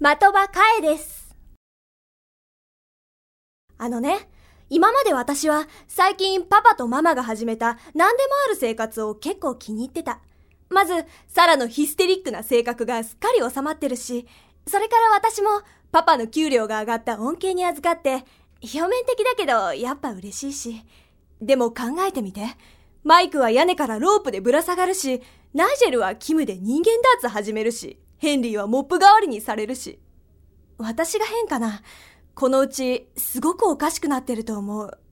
的場かえです。今まで私は最近パパとママが始めた何でもある生活を結構気に入ってた。まず、サラのヒステリックな性格がすっかり収まってるし、それから私もパパの給料が上がった恩恵に預かって、表面的だけどやっぱ嬉しいし。でも考えてみて。マイクは屋根からロープでぶら下がるし、ナイジェルはキムで人間ダーツ始めるし、ヘンリーはモップ代わりにされるし。私が変かな。このうちすごくおかしくなってると思う。